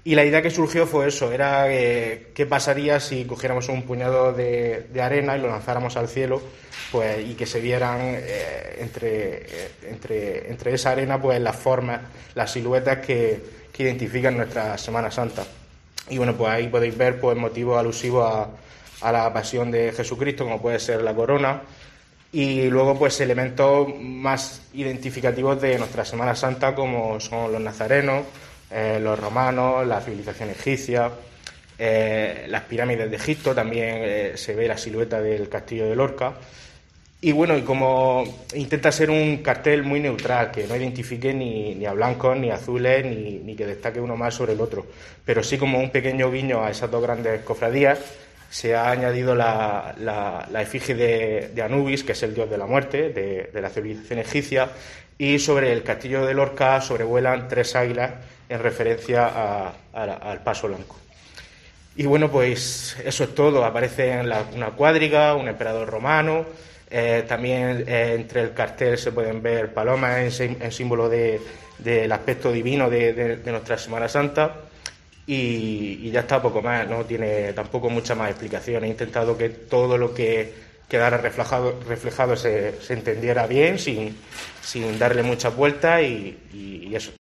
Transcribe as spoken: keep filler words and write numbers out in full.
Y la idea que surgió fue eso, era eh, qué pasaría si cogiéramos un puñado de, de arena y lo lanzáramos al cielo, pues, y que se vieran eh, entre, eh, entre, entre esa arena pues las formas, las siluetas que, que identifican nuestra Semana Santa. Y bueno, pues ahí podéis ver pues motivos alusivos a, a la pasión de Jesucristo, como puede ser la corona, y luego pues elementos más identificativos de nuestra Semana Santa, como son los nazarenos, eh, los romanos, la civilización egipcia, eh, las pirámides de Egipto, también eh, se ve la silueta del castillo de Lorca. Y bueno, y como intenta ser un cartel muy neutral, que no identifique ni, ni a blancos, ni a azules, ni, ni que destaque uno más sobre el otro, pero sí como un pequeño guiño a esas dos grandes cofradías, se ha añadido la, la, la efigie de, de Anubis, que es el dios de la muerte, de, de la civilización egipcia, y sobre el castillo de Lorca sobrevuelan tres águilas en referencia a, a, al paso blanco. Y bueno, pues eso es todo. Aparece en la, una cuadriga, un emperador romano, eh, también eh, entre el cartel se pueden ver palomas en, en símbolo de, del aspecto divino de, de, de nuestra Semana Santa. Y, y ya está, poco más, no tiene tampoco mucha más explicación. He intentado que todo lo que quedara reflejado, reflejado se, se entendiera bien, sin, sin darle muchas vueltas y, y, y eso.